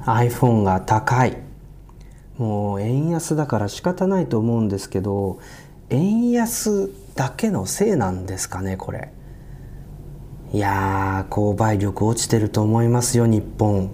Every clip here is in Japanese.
iPhone が高い。もう円安だから仕方ないと思うんですけど、円安だけのせいなんですかねこれ。いやー、購買力落ちてると思いますよ日本。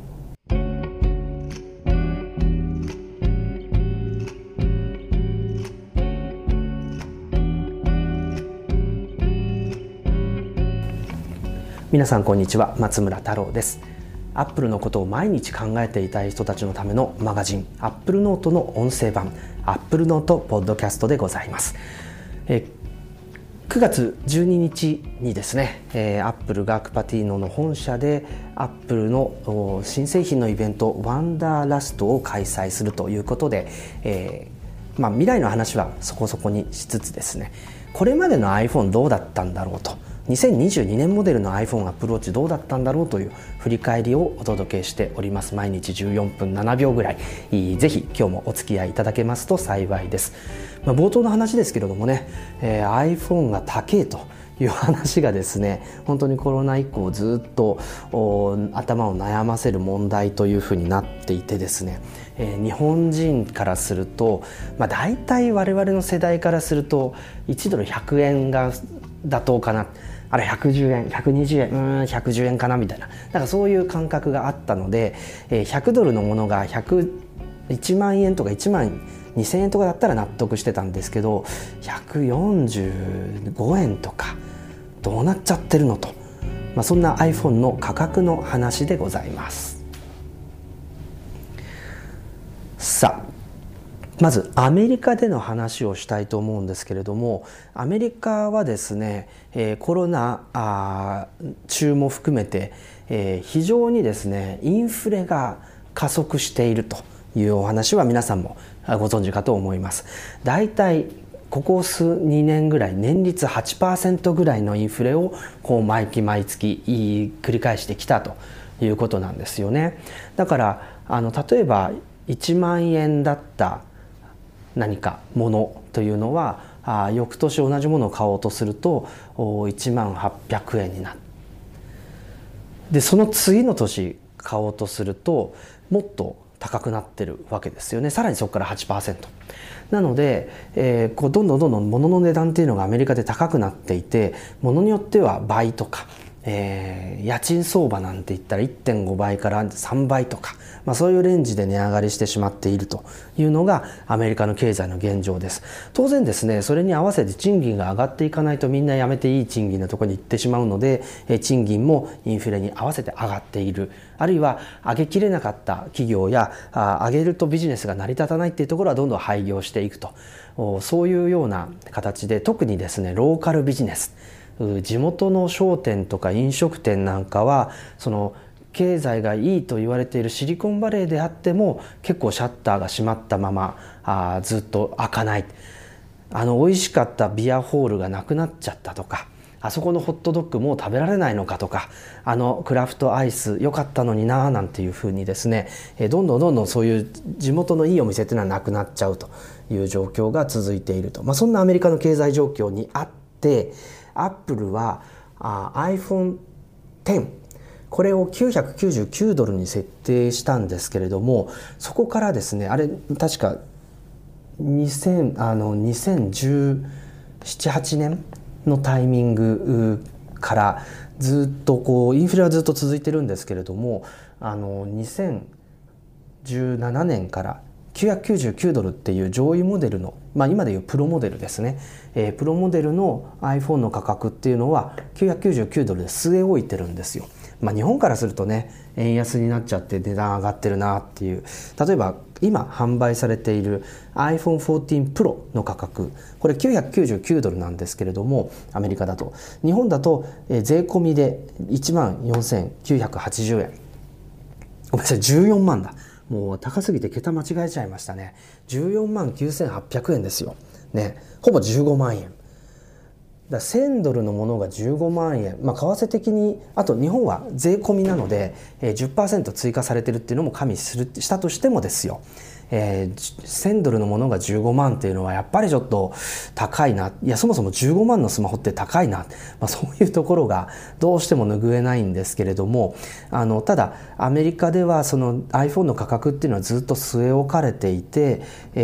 皆さんこんにちは、松村太郎です。アップルのことを毎日考えていたい人たちのためのマガジン、アップルノートの音声版、アップルノートポッドキャストでございます。9月12日にですね、アップルがクパティーノの本社でアップルの新製品のイベントワンダーラストを開催するということで、未来の話はそこそこにしつつですね、これまでの iPhone どうだったんだろうと、2022年モデルの iPhone アプローチどうだったんだろうという振り返りをお届けしております。毎日14分7秒ぐらい、ぜひ今日もお付き合いいただけますと幸いです。冒頭の話ですけれどもね、iPhone が高いという話がですね、本当にコロナ以降ずっと頭を悩ませる問題というふうになっていてですね、日本人からすると、大体我々の世代からすると1ドル100円が妥当かな、あれ110円120円110円かなみたいな、だからそういう感覚があったので、100ドルのものが1万円とか1万2000円とかだったら納得してたんですけど、145円とかどうなっちゃってるのと、そんな iPhone の価格の話でございます。さあ、まずアメリカでの話をしたいと思うんですけれども、アメリカはですね、コロナ中も含めて、非常にですねインフレが加速しているというお話は皆さんもご存知かと思います。だいたいここ2年ぐらい年率 8% ぐらいのインフレを毎月繰り返してきたということなんですよね。だから例えば1万円だった何かものというのは翌年同じものを買おうとすると1万800円になる。でその次の年買おうとするともっと高くなってるわけですよね。さらにそこから 8% なので、どんどん物の値段っていうのがアメリカで高くなっていて、物によっては倍とか、家賃相場なんて言ったら 1.5 倍から3倍とか、そういうレンジで値上がりしてしまっているというのがアメリカの経済の現状です。当然ですね、それに合わせて賃金が上がっていかないとみんな辞めていい賃金のところに行ってしまうので、賃金もインフレに合わせて上がっている、あるいは上げきれなかった企業や上げるとビジネスが成り立たないっていうところはどんどん廃業していくと、そういうような形で、特にですねローカルビジネス、地元の商店とか飲食店なんかはその経済がいいと言われているシリコンバレーであっても結構シャッターが閉まったままずっと開かない、美味しかったビアホールがなくなっちゃったとか、あそこのホットドッグもう食べられないのかとか、クラフトアイス良かったのにななんていうふうにですね、どんどんそういう地元のいいお店っていうのはなくなっちゃうという状況が続いていると、そんなアメリカの経済状況にあって、アップルはiPhone X、これを999ドルに設定したんですけれども、そこからですね、あれ確か2017、8年のタイミングからずっとインフレはずっと続いてるんですけれども、2017年から999ドルっていう上位モデルの、今でいうプロモデルですね、プロモデルの iPhone の価格っていうのは999ドルで据え置いてるんですよ。日本からするとね、円安になっちゃって値段上がってるなっていう、例えば今販売されている iPhone 14 Pro の価格、これ999ドルなんですけれども、アメリカだと、日本だと税込みで 14,980 円、ごめんなさい14万だ、もう高すぎて桁間違えちゃいましたね。14万9800円ですよ、ね、ほぼ15万円だ1000ドルのものが15万円、為替的に、あと日本は税込みなので 10% 追加されてるっていうのも加味したとしてもですよ、1000ドルのものが15万っていうのはやっぱりちょっと高いな、いやそもそも15万のスマホって高いな、そういうところがどうしても拭えないんですけれども、ただアメリカではその iPhone の価格っていうのはずっと据え置かれていて、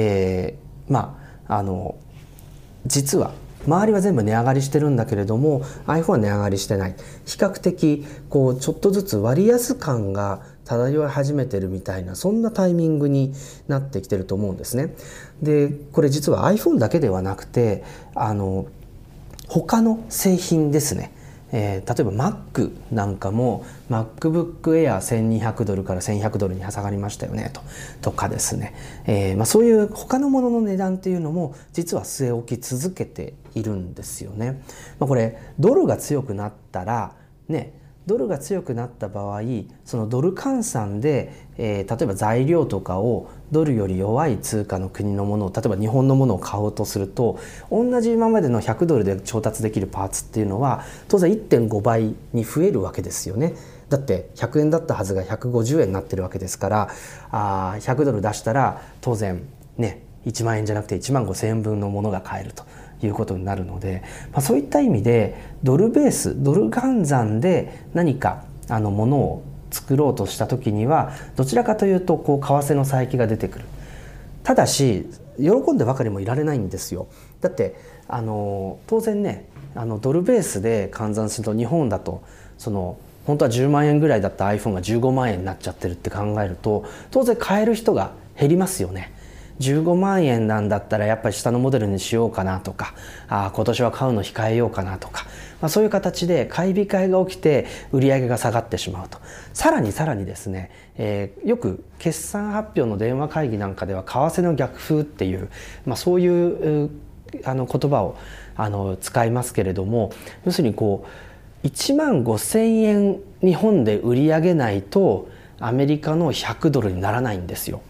実は周りは全部値上がりしてるんだけれども iPhone は値上がりしてない、比較的こうちょっとずつ割安感が漂い始めてるみたいな、そんなタイミングになってきてると思うんですね。でこれ実は iPhone だけではなくて他の製品ですね、例えば Mac なんかも MacBook Air 1200ドルから1100ドルに下がりましたよねとかですね、そういう他のものの値段っていうのも実は据え置き続けているんですよね。これドルが強くなったらね、ドルが強くなった場合、そのドル換算で、例えば材料とかをドルより弱い通貨の国のものを、例えば日本のものを買おうとすると、同じ今までの100ドルで調達できるパーツっていうのは当然 1.5 倍に増えるわけですよね。だって100円だったはずが150円になってるわけですから、100ドル出したら当然ね1万円じゃなくて1万5千円分のものが買えるということになるので、そういった意味でドルベース、ドル換算で何かものを作ろうとした時にはどちらかというとこう為替の差益が出てくる。ただし喜んでばかりもいられないんですよ。だって当然ねドルベースで換算すると日本だと本当は10万円ぐらいだった iPhone が15万円になっちゃってるって考えると当然買える人が減りますよね。15万円なんだったらやっぱり下のモデルにしようかなとか、今年は買うの控えようかなとか、そういう形で買い控えが起きて売り上げが下がってしまうと。さらにですね、よく決算発表の電話会議なんかでは為替の逆風っていう、そういう言葉を使いますけれども、要するにこう1万5,000円日本で売り上げないとアメリカの100ドルにならないんですよ。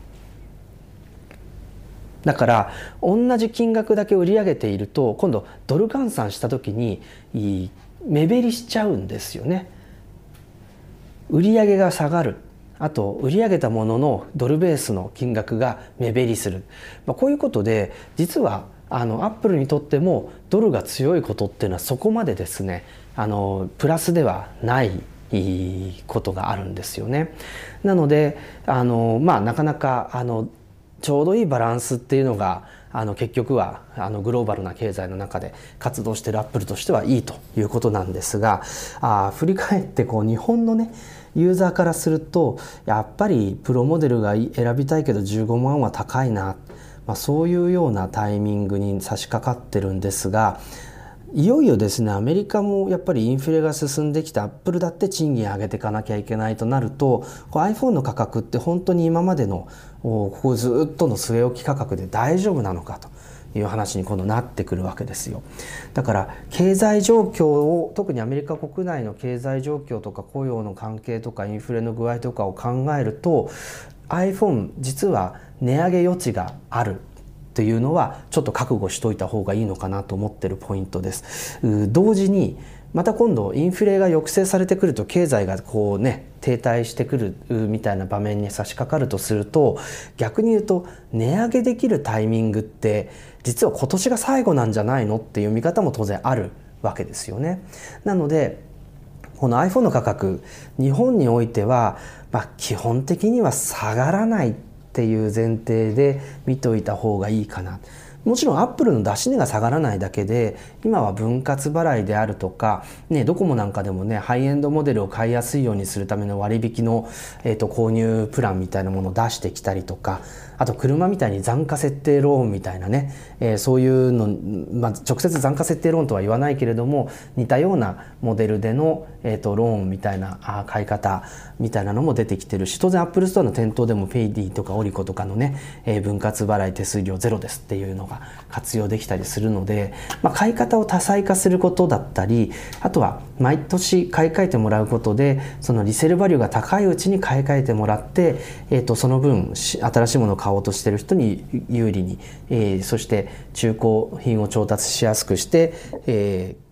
だから同じ金額だけ売り上げていると今度ドル換算した時に目減りしちゃうんですよね。売り上げが下がる、あと売り上げたもののドルベースの金額が目減りする、こういうことで実はアップルにとってもドルが強いことっていうのはそこまでですねプラスではないことがあるんですよね。なのでなかなかちょうどいいバランスっていうのが結局はグローバルな経済の中で活動しているアップルとしてはいいということなんですが、振り返って日本のねユーザーからするとやっぱりプロモデルが選びたいけど15万は高いな、そういうようなタイミングに差し掛かってるんですが、いよいよですねアメリカもやっぱりインフレが進んできてアップルだって賃金上げていかなきゃいけないとなるとiPhone の価格って本当に今までのここずっとの据え置き価格で大丈夫なのかという話に今度なってくるわけですよ。だから経済状況を、特にアメリカ国内の経済状況とか雇用の関係とかインフレの具合とかを考えると iPhone 実は値上げ余地があるというのはちょっと覚悟しといた方がいいのかなと思ってるポイントです。同時にまた今度インフレが抑制されてくると経済が停滞してくるみたいな場面に差し掛かるとすると、逆に言うと値上げできるタイミングって実は今年が最後なんじゃないのっていう見方も当然あるわけですよね。なのでこの iPhone の価格日本においては、基本的には下がらないっていう前提で見といた方がいいかな。もちろんアップルの出し値が下がらないだけで今は分割払いであるとか、ドコモなんかでもハイエンドモデルを買いやすいようにするための割引の、購入プランみたいなものを出してきたりとか、あと車みたいに残価設定ローンみたいなそういうの、直接残価設定ローンとは言わないけれども似たようなモデルでの、ローンみたいな買い方みたいなのも出てきてるし、当然アップルストアの店頭でもペイディとかオリコとかの分割払い手数料ゼロですっていうのが活用できたりするので、買い方を多彩化することだったり、あとは毎年買い替えてもらうことでそのリセールバリューが高いうちに買い替えてもらって、その分新しいものを買おうとしている人に有利に、そして中古品を調達しやすくして、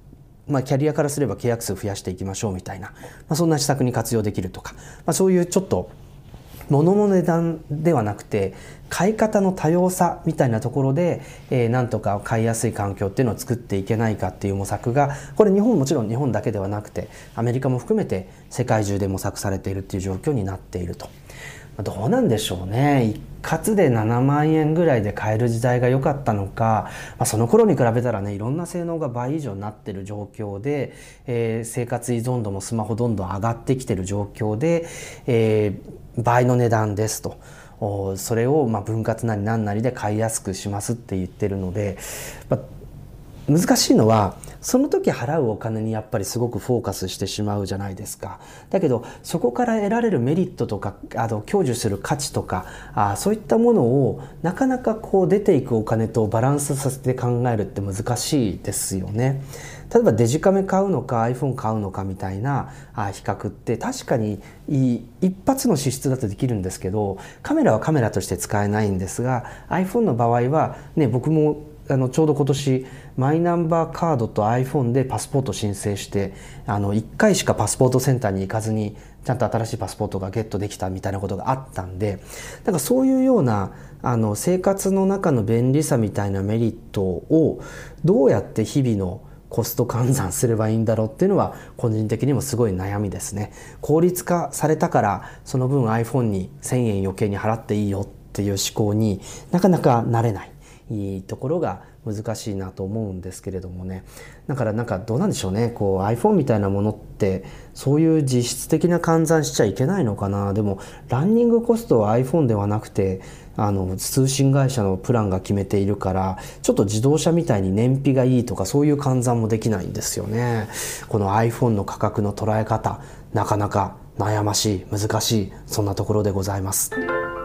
キャリアからすれば契約数増やしていきましょうみたいな、そんな施策に活用できるとか、そういうちょっと物の値段ではなくて買い方の多様さみたいなところで、なんとか買いやすい環境っていうのを作っていけないかっていう模索が、これもちろん日本だけではなくてアメリカも含めて世界中で模索されているっていう状況になっていると。どうなんでしょうね。一括で7万円ぐらいで買える時代が良かったのか、その頃に比べたらね、いろんな性能が倍以上になっている状況で、生活依存度もスマホどんどん上がってきている状況で、倍の値段ですと。それを分割なり何なりで買いやすくしますって言ってるので、難しいのはその時払うお金にやっぱりすごくフォーカスしてしまうじゃないですか。だけどそこから得られるメリットとか享受する価値とかそういったものをなかなか出ていくお金とバランスさせて考えるって難しいですよね。例えばデジカメ買うのか iPhone 買うのかみたいな比較って確かに一発の支出だとできるんですけど、カメラはカメラとして使えないんですが iPhone の場合はね、僕もちょうど今年マイナンバーカードと iPhone でパスポート申請して1回しかパスポートセンターに行かずにちゃんと新しいパスポートがゲットできたみたいなことがあったんで、だからそういうような生活の中の便利さみたいなメリットをどうやって日々のコスト換算すればいいんだろうっていうのは個人的にもすごい悩みですね。効率化されたからその分 iPhone に1000円余計に払っていいよっていう思考になかなかなれないところが難しいなと思うんですけれどもね。だからどうなんでしょうね。iPhone みたいなものってそういう実質的な換算しちゃいけないのかな。でもランニングコストは iPhone ではなくて通信会社のプランが決めているから、ちょっと自動車みたいに燃費がいいとかそういう換算もできないんですよね。この iPhone の価格の捉え方、なかなか悩ましい、難しい、そんなところでございます。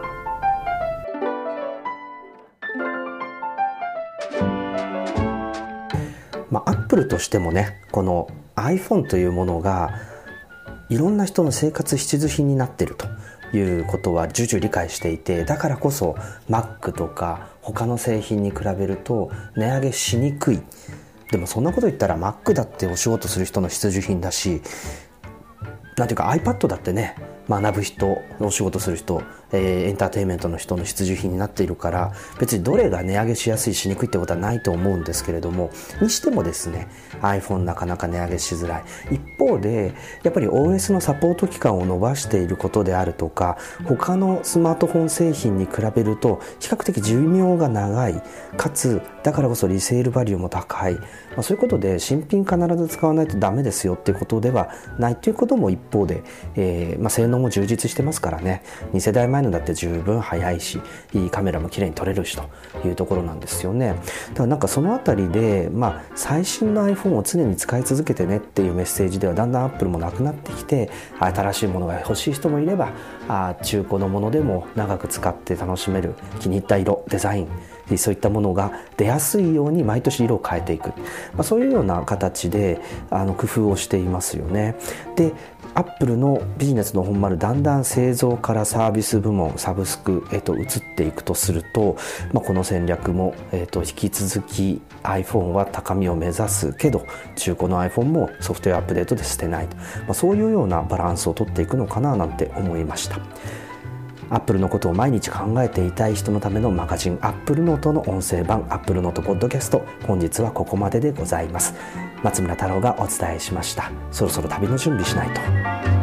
アップルとしてもね、この iPhone というものがいろんな人の生活必需品になっているということは重々理解していて、だからこそ Mac とか他の製品に比べると値上げしにくい。でもそんなこと言ったら Mac だってお仕事する人の必需品だし、なんていうか iPad だってね、学ぶ人、お仕事する人、エンターテインメントの人の必需品になっているから、別にどれが値上げしやすいしにくいってことはないと思うんですけれども、にしてもですね iPhone なかなか値上げしづらい。一方でやっぱり OS のサポート期間を延ばしていることであるとか、他のスマートフォン製品に比べると比較的寿命が長い、かつだからこそリセールバリューも高い、そういうことで新品必ず使わないとダメですよっていうことではないということも一方で、性能も充実してますからね。2世代前のだって十分早いし、いいカメラも綺麗に撮れるしというところなんですよね。だからそのあたりで、最新の iPhone を常に使い続けてねっていうメッセージではだんだん Apple もなくなってきて、新しいものが欲しい人もいれば中古のものでも長く使って楽しめる気に入った色、デザイン、そういったものが出やすいように毎年色を変えていく、そういうような形で工夫をしていますよね。でアップルのビジネスの本丸、だんだん製造からサービス部門、サブスクへと移っていくとすると、この戦略も、引き続き iPhone は高みを目指すけど、中古の iPhone もソフトウェアアップデートで捨てないと、そういうようなバランスを取っていくのかななんて思いました。アップルのことを毎日考えていたい人のためのマガジン、アップルノートの音声版、アップルノートポッドキャスト、本日はここまででございます。松村太郎がお伝えしました。そろそろ旅の準備しないと。